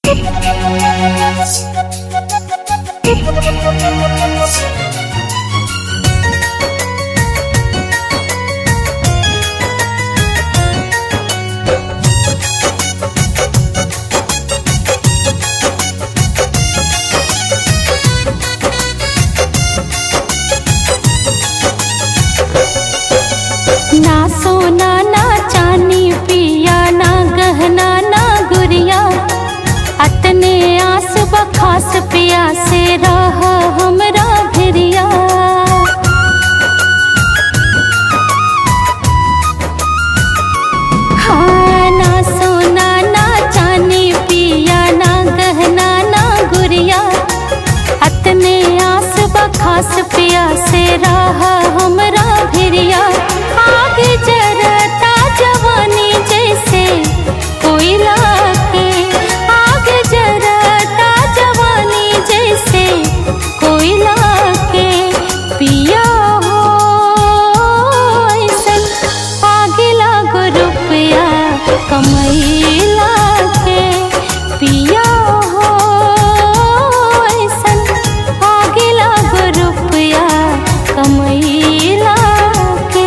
ना सोना ना चांदी पिया, ना गहना ना गुड़िया, अतने आस बखास पिया से रह हमरा भिरिया। हाँ, ना सोना ना चांदी पिया, ना गहना ना गुड़िया, अतने आस बखास पिया से रह हमरा भिरिया। आग जरता जवानी जैसे कोयला के, आग जरता जवानी जैसे कोयला के, पिया हो ऐसन आग लागो रुपया कमैला के, पिया हो ऐसन आग लागो रुपया कमैला के।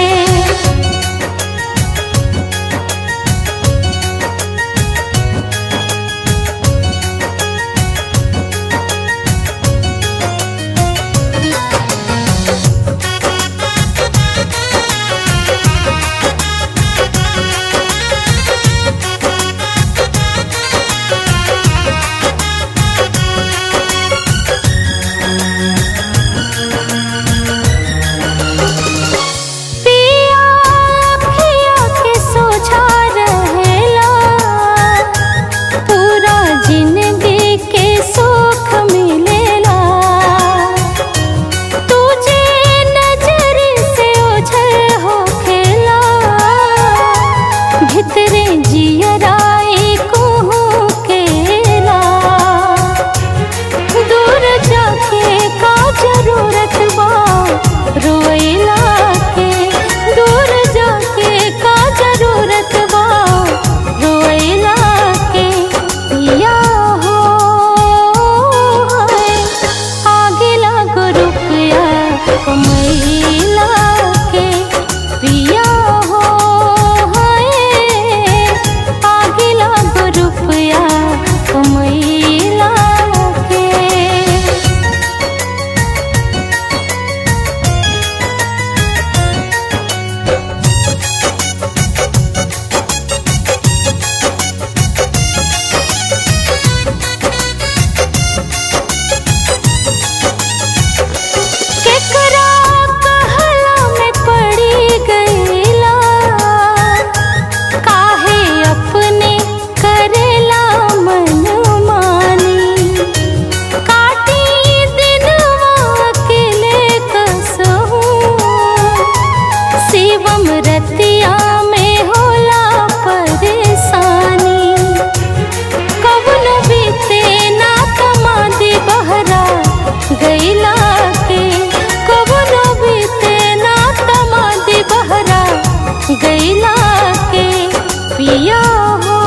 गैला के पिया हो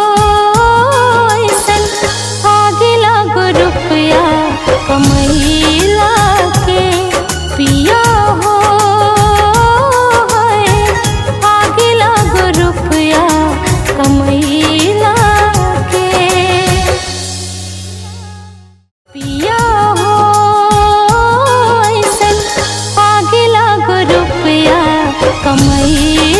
ऐसन आगे लागो रुपया कमैला के, पिया हो आगे लागो रुपया कमैला के, पिया हो ऐसन आगे लागो रुपया कमैला।